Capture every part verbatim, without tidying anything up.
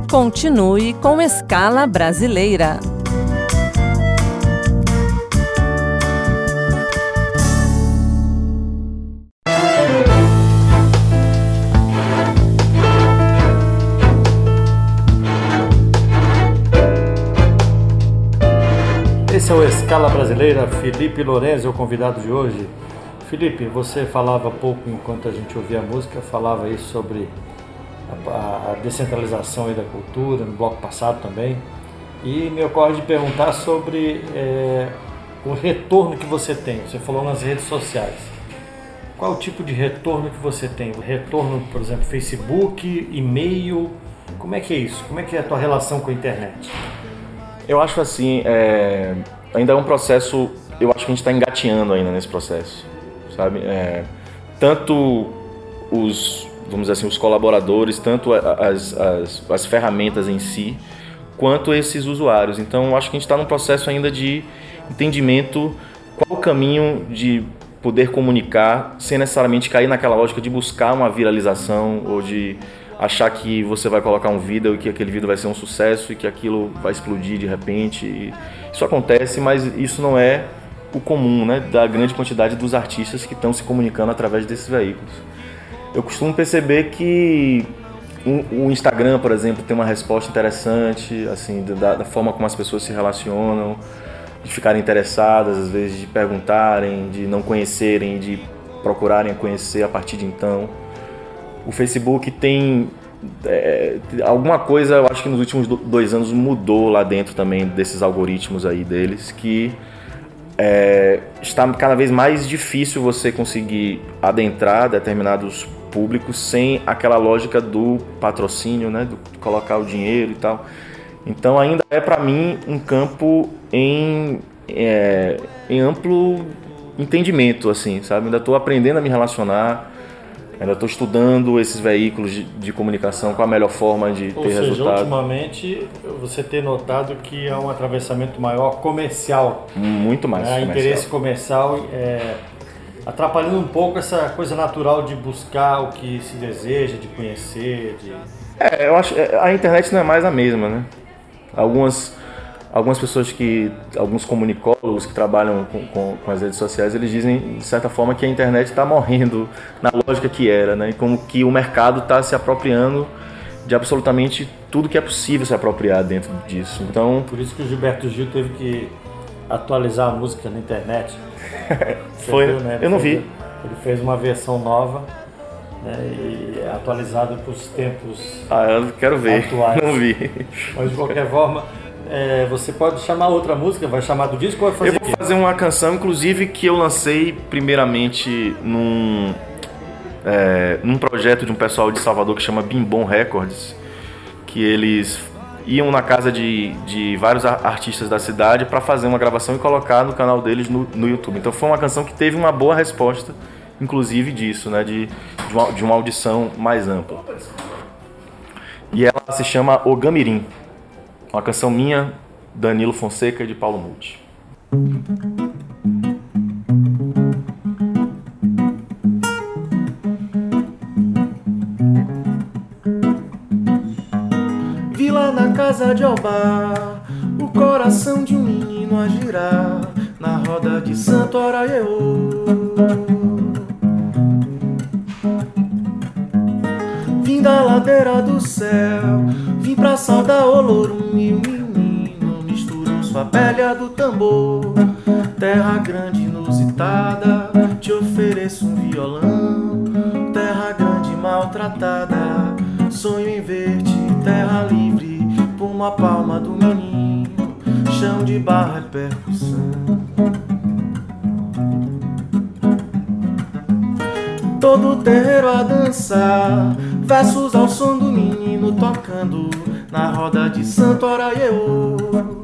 Continue com Escala Brasileira. Esse é o Escala Brasileira. Felipe Lorenzo é o convidado de hoje. Felipe, você falava há pouco, enquanto a gente ouvia a música, falava aí sobre a, a descentralização aí da cultura, no bloco passado também. E me ocorre de perguntar sobre é, o retorno que você tem. Você falou nas redes sociais. Qual é o tipo de retorno que você tem? O retorno, por exemplo, Facebook, e-mail? Como é que é isso? Como é que é a tua relação com a internet? Eu acho assim, é, ainda é um processo, eu acho que a gente está engateando ainda nesse processo, sabe? É, tanto os, vamos dizer assim, os colaboradores, tanto as, as, as ferramentas em si, quanto esses usuários. Então, eu acho que a gente está num processo ainda de entendimento qual o caminho de poder comunicar sem necessariamente cair naquela lógica de buscar uma viralização ou de achar que você vai colocar um vídeo e que aquele vídeo vai ser um sucesso e que aquilo vai explodir de repente. E isso acontece, mas isso não é o comum, né, da grande quantidade dos artistas que estão se comunicando através desses veículos. Eu costumo perceber que o Instagram, por exemplo, tem uma resposta interessante, assim, da, da forma como as pessoas se relacionam, de ficarem interessadas, às vezes de perguntarem, de não conhecerem, de procurarem conhecer a partir de então. O Facebook tem é, alguma coisa, eu acho que nos últimos dois anos mudou lá dentro também desses algoritmos aí deles, que é, está cada vez mais difícil você conseguir adentrar determinados públicos sem aquela lógica do patrocínio, né, do colocar o dinheiro e tal. Então ainda é para mim um campo em, é, em amplo entendimento, assim, sabe? Ainda estou aprendendo a me relacionar. Ainda estou estudando esses veículos de, de comunicação, qual a melhor forma de Ou ter seja, resultado. Ultimamente, você tem notado que há um atravessamento maior comercial. Muito mais né? comercial. Interesse comercial, é, atrapalhando um pouco essa coisa natural de buscar o que se deseja, de conhecer. De... É, eu acho a internet não é mais a mesma, né? Algumas... Algumas pessoas que, alguns comunicólogos que trabalham com, com, com as redes sociais, eles dizem, de certa forma, que a internet está morrendo na lógica que era, né? E como que o mercado está se apropriando de absolutamente tudo que é possível se apropriar dentro disso. Então, por isso que o Gilberto Gil teve que atualizar a música na internet. Foi, viu, né? Eu não vi. Ele fez uma versão nova, né, e atualizada para os tempos Ah, eu quero ver. atuais. Não vi. Mas de qualquer forma... É, você pode chamar outra música, vai chamar do disco ou vai fazer? Eu vou fazer uma canção, inclusive, que eu lancei primeiramente num, é, num projeto de um pessoal de Salvador que chama Bimbom Records, que eles iam na casa de, de vários artistas da cidade para fazer uma gravação e colocar no canal deles no, no YouTube. Então foi uma canção que teve uma boa resposta, inclusive disso, né, de, de, uma, de uma audição mais ampla. E ela se chama Ogamirim. Uma canção minha, Danilo Fonseca, de Paulo Muti. Vi lá na casa de Obá o coração de um menino a girar na roda de Santo Araiô. Vim da ladeira do céu, vim pra saudar Olorum e o menino misturou sua pele a do tambor. Terra grande inusitada, te ofereço um violão. Terra grande maltratada, sonho em ver-te, terra livre, por uma palma do menino. Chão de barro é percussão. Todo o terreiro a dançar, versos ao som do menino tocando na roda de Santo Araiô.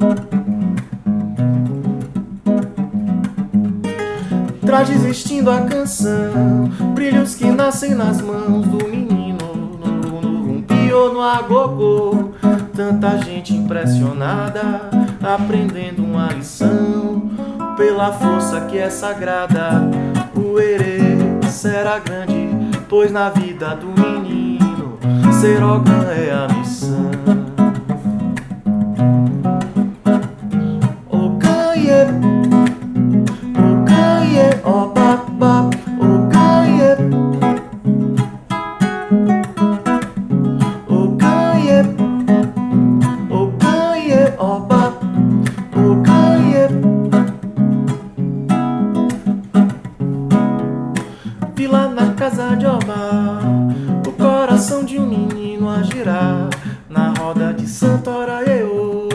Traz desistindo a canção, brilhos que nascem nas mãos do menino, no, no rumpi ou no agogô. Tanta gente impressionada, aprendendo uma lição, pela força que é sagrada. O erê será grande, pois na vida do menino ser ogã é a missão. de um menino a girar na roda de Santoraeô.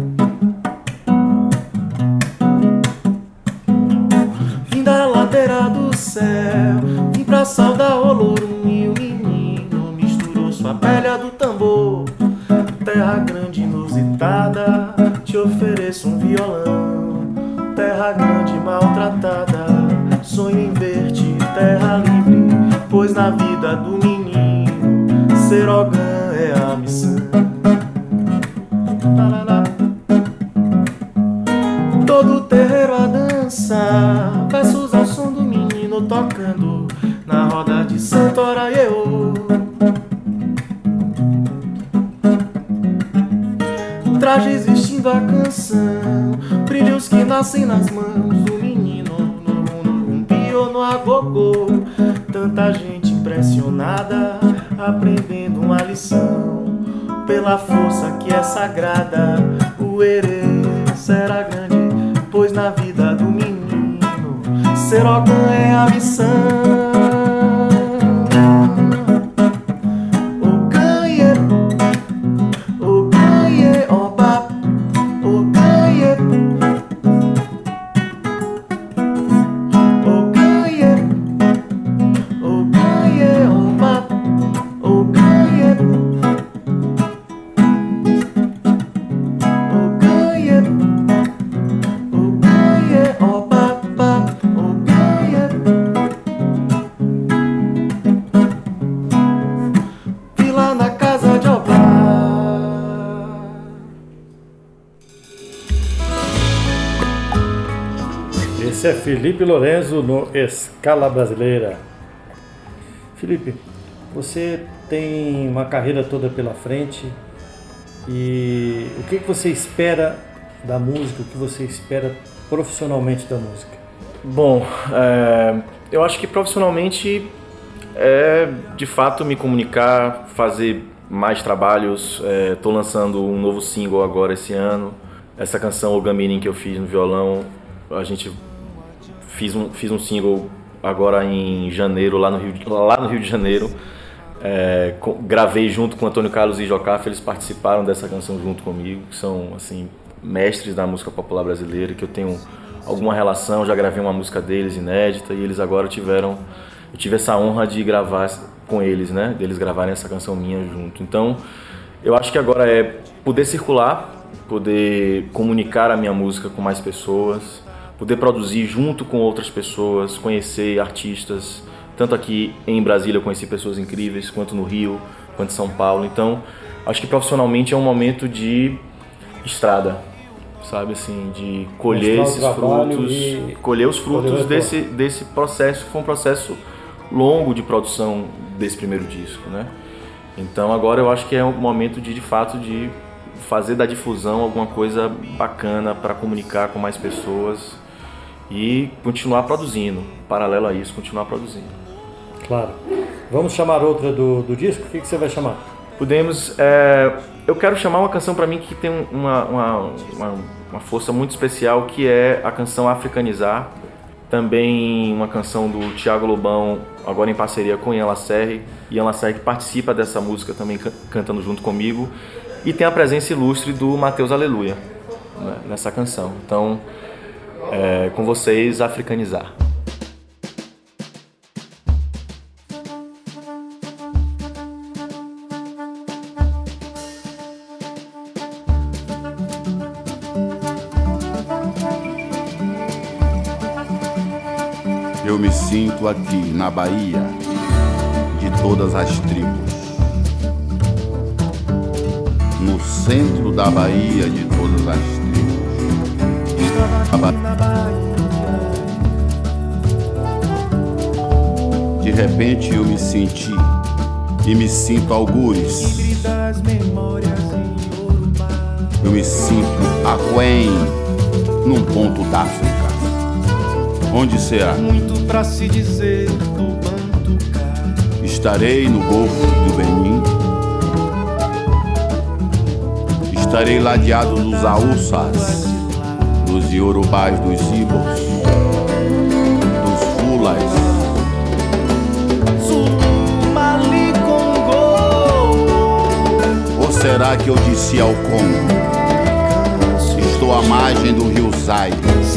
Vim da ladeira do céu, vim pra saudar o Olorum e o menino misturou sua pele a do tambor. Terra grande inusitada, te ofereço um violão. Terra grande maltratada, sonho em ver-te, terra livre, pois na vida do menino ser Ogã é a missão. Todo terreiro a dançar, versos ao som do menino tocando na roda de Santoraeô. Trajes vestindo a canção, brilhos que nascem nas mãos do menino no rumbi ou no agogô. Tanta gente impressionada, aprendendo uma lição pela força que é sagrada. O herê será grande, pois na vida do menino ser Ogã é a missão. Esse é Felipe Lorenzo no Escala Brasileira. Felipe, você tem uma carreira toda pela frente e o que você espera da música, o que você espera profissionalmente da música? Bom, é, eu acho que profissionalmente é de fato me comunicar, fazer mais trabalhos. Estou é, lançando um novo single agora esse ano. Essa canção, O Gamirim, que eu fiz no violão, a gente fiz um, fiz um single agora em janeiro, lá no Rio, lá no Rio de Janeiro. É, com, gravei junto com Antônio Carlos e Jocafe, eles participaram dessa canção junto comigo, que são assim, mestres da música popular brasileira, que eu tenho alguma relação, já gravei uma música deles inédita, e eles agora tiveram, eu tive essa honra de gravar com eles, né, deles gravarem essa canção minha junto. Então, eu acho que agora é poder circular, poder comunicar a minha música com mais pessoas, poder produzir junto com outras pessoas, conhecer artistas, tanto aqui em Brasília eu conheci pessoas incríveis, quanto no Rio, quanto em São Paulo. Então, acho que profissionalmente é um momento de estrada, sabe, assim, de colher esses frutos, e... colher os frutos desse, desse processo, que foi um processo longo de produção desse primeiro disco, né? Então agora eu acho que é um momento de, de fato, de fazer da difusão alguma coisa bacana para comunicar com mais pessoas e continuar produzindo, paralelo a isso, continuar produzindo. Claro. Vamos chamar outra do, do disco? O que, que você vai chamar? Podemos. É, eu quero chamar uma canção para mim que tem uma, uma, uma, uma força muito especial, que é a canção Africanizar. Também uma canção do Thiago Lobão, agora em parceria com Ian Lacerre. Ian Lacerre que participa dessa música também cantando junto comigo. E tem a presença ilustre do Mateus Aleluia, né, nessa canção. Então, é, com vocês, Africanizar. Eu me sinto aqui na Bahia de todas as tribos, no centro da Bahia de todas as tribos. Estava aqui na Bahia. De repente eu me senti e me sinto algures. Eu me sinto aquém num ponto da África. Onde será? Muito pra se dizer do Bantucá. Estarei no Golfo do Benin. Estarei ladeado dos Aúças, dos Iorubás, dos Ibos, dos Fulas, Zulu, Mali, Congo, será que eu disse ao Congo? Estou à margem do rio Zaire.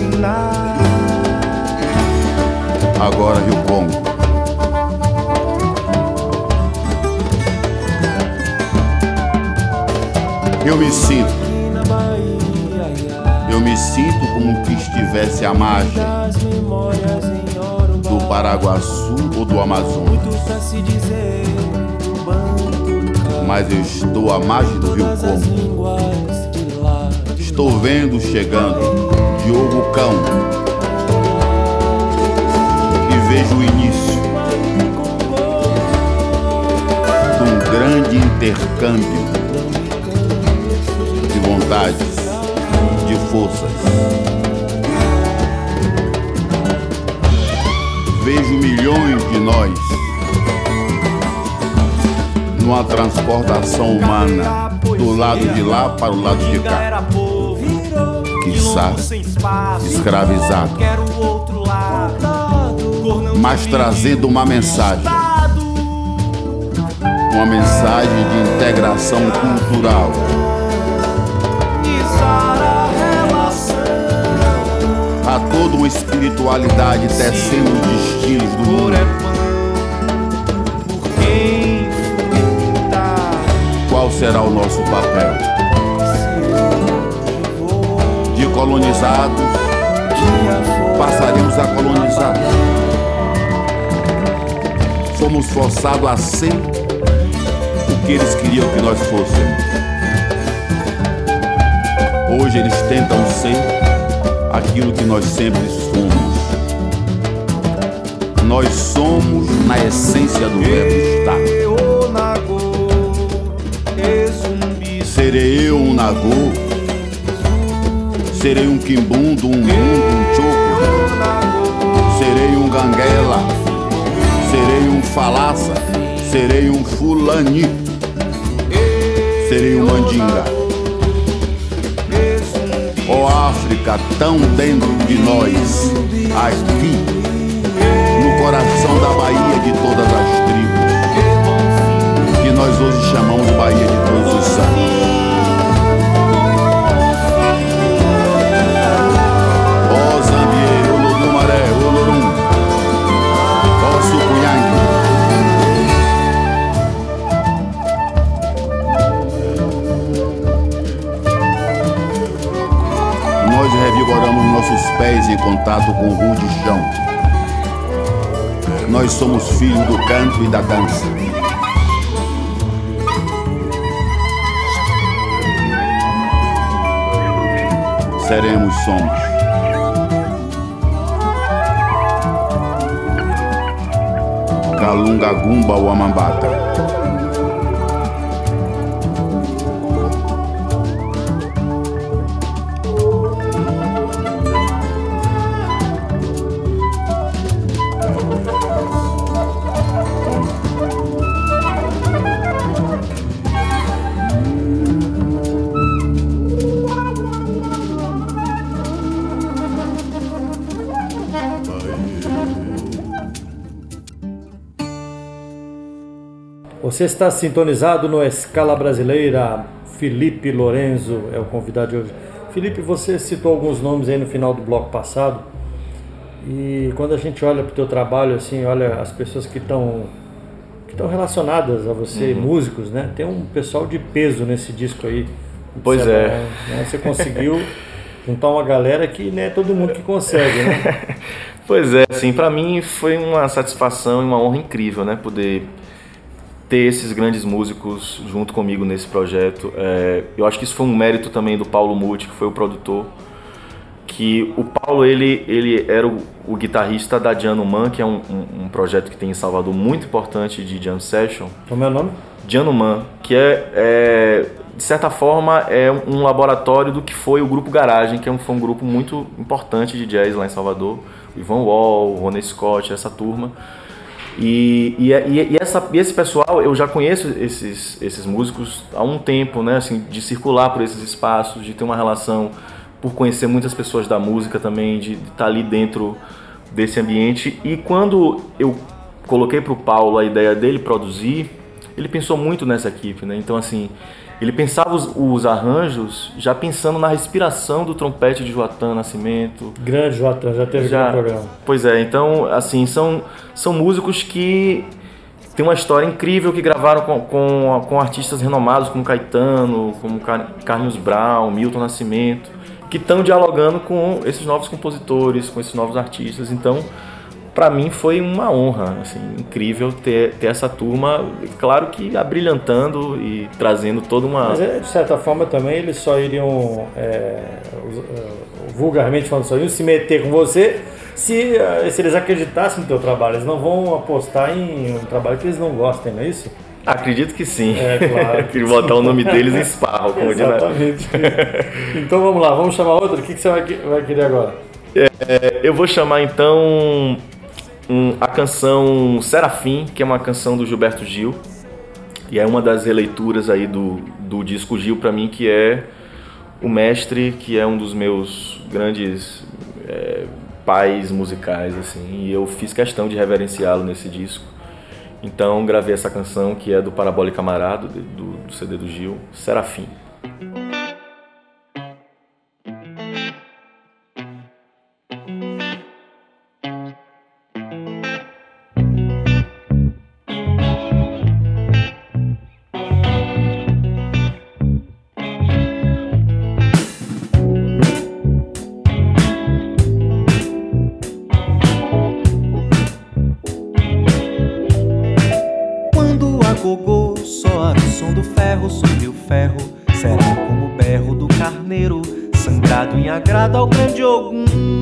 Agora Rio Congo. Eu me sinto. Eu me sinto como que estivesse à margem do Paraguaçu ou do Amazonas. Mas eu estou à margem do Rio Congo. Estou vendo chegando Diogo Cão. E vejo o início de um grande intercâmbio de vontades, de forças. Vejo milhões de nós numa transportação humana do lado de lá para o lado de cá, quiçá escravizado, mas trazendo uma mensagem, uma mensagem de integração cultural. Há toda uma espiritualidade tecendo os destinos do mundo. Qual será o nosso papel? De colonizados, passaremos a colonizar. Fomos forçados a ser o que eles queriam que nós fôssemos. Hoje eles tentam ser aquilo que nós sempre somos. Nós somos na essência do verbo estar. Serei eu um Nagô, serei um Quimbundo, um Mundo, um Choco, serei um Ganguela, serei um Falaça, serei um Fulani, serei um Mandinga. Ó África, tão dentro de nós, aqui, no coração da Bahia de todas as tribos, que nós hoje chamamos Bahia de Todos os Santos. Ó Zambiê, Olodumaré, Olorum, ó Sucunhangue. Nós revigoramos nossos pés em contato com o rude chão. Nós somos filhos do canto e da dança. Seremos, somos. Kalunga, Gumba ou Amambata. Você está sintonizado no Escala Brasileira. Felipe Lorenzo é o convidado de hoje. Felipe, você citou alguns nomes aí no final do bloco passado. E quando a gente olha para o teu trabalho, assim, olha as pessoas que estão que estão relacionadas a você, uhum. músicos, né? Tem um pessoal de peso nesse disco aí. Pois você, é. Né? Você conseguiu juntar uma galera que não é todo mundo que consegue, né? Pois é, assim, para mim foi uma satisfação e uma honra incrível, né? Poder ter esses grandes músicos junto comigo nesse projeto. É, eu acho que isso foi um mérito também do Paulo Muti, que foi o produtor. Que o Paulo, ele, ele era o, o guitarrista da Jam Man, que é um, um, um projeto que tem em Salvador muito importante de jam session. Como é o nome? Jam Man, que é, é, de certa forma, é um laboratório do que foi o Grupo Garagem, que foi um grupo muito importante de jazz lá em Salvador. O Ivan Wall, o Ronnie Scott, essa turma. E, e, e, essa, e esse pessoal, eu já conheço esses, esses músicos há um tempo, né, assim, de circular por esses espaços, de ter uma relação, por conhecer muitas pessoas da música também, de estar ali dentro desse ambiente. E quando eu coloquei para o Paulo a ideia dele produzir, ele pensou muito nessa equipe, né? Então, assim, ele pensava os, os arranjos já pensando na respiração do trompete de Joatan Nascimento. Grande Joatan, já teve já, aqui no programa. Pois é, então, assim, são, são músicos que têm uma história incrível, que gravaram com, com, com artistas renomados como Caetano, como Carlinhos Brown, Milton Nascimento, que estão dialogando com esses novos compositores, com esses novos artistas. Então, para mim foi uma honra, assim, incrível ter, ter essa turma, claro que abrilhantando e trazendo toda uma... Mas de certa forma também eles só iriam, é, vulgarmente falando, só iriam se meter com você se, se eles acreditassem no teu trabalho. Eles não vão apostar em um trabalho que eles não gostem, não é isso? Acredito que sim. É, claro. Queria botar o nome deles em esparro, como diz. Exatamente. Então vamos lá, vamos chamar outro. O que, que você vai, vai querer agora? É, eu vou chamar então... Um, a canção Serafim, que é uma canção do Gilberto Gil, e é uma das releituras aí do, do disco Gil para mim, que é o mestre, que é um dos meus grandes é, pais musicais, assim, e eu fiz questão de reverenciá-lo nesse disco. Então gravei essa canção, que é do Parabólica Camarada, do, do C D do Gil, Serafim. Ao grande Ogum.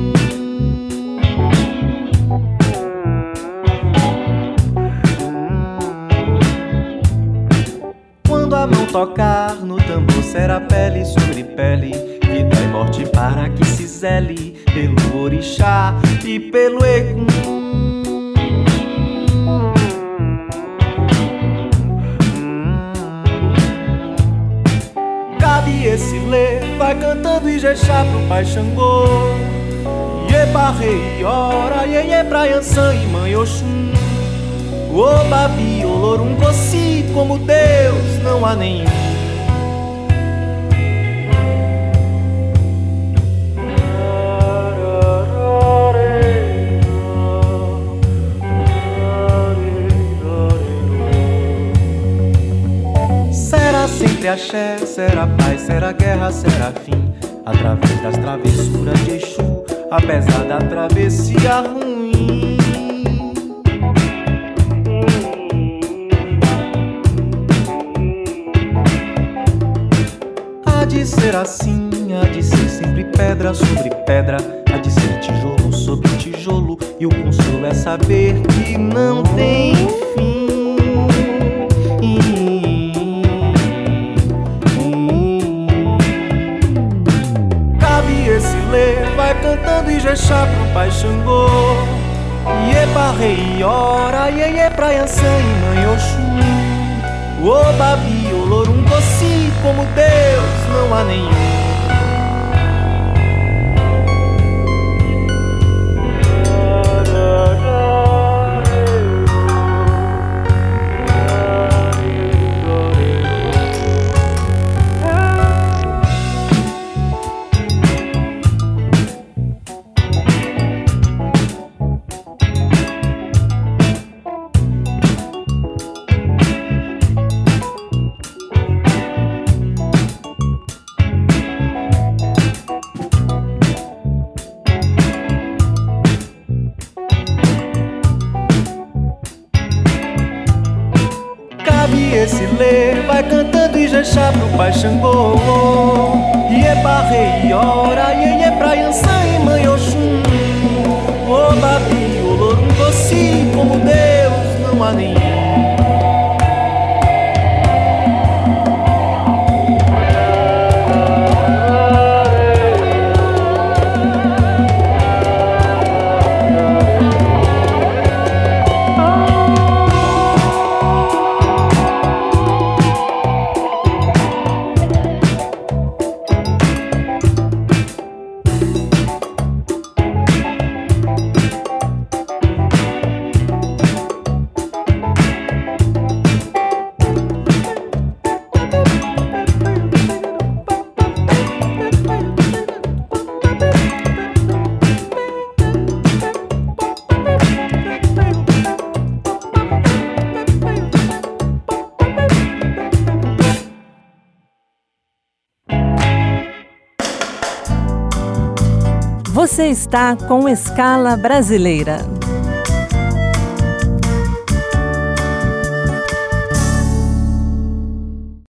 Quando a mão tocar no tambor, será pele sobre pele, vida e morte para que se zele pelo orixá e pelo Egum. Esse lê vai cantando Ijexá pro Pai Xangô, Iê Rei, ora, iê, iê pra Yansan e Mãe Oxum, Ô Babi, Olorum, Cossi, como Deus não há nenhum. Sempre axé, será paz, será guerra, será fim, através das travessuras de Exu, apesar da travessia ruim. Há de ser assim, há de ser sempre pedra sobre pedra, há de ser tijolo sobre tijolo, e o consolo é saber que não tem fim. Vai cantando Ijexá pro Pai Xangô, Iê Rei, ora, iê, iê pra Yansan e Mãe Oxum, Ô Babi, Olorum, Cossi, como Deus não há nenhum. Esse lê vai cantando Ijexá pro Pai Xangô, Iê Rei, ora, iê, iê pra Yansan e Mãe Oxum, Ô Babi, Olorum, Cossi, como Deus não há nenhum. Você está com Escala Brasileira.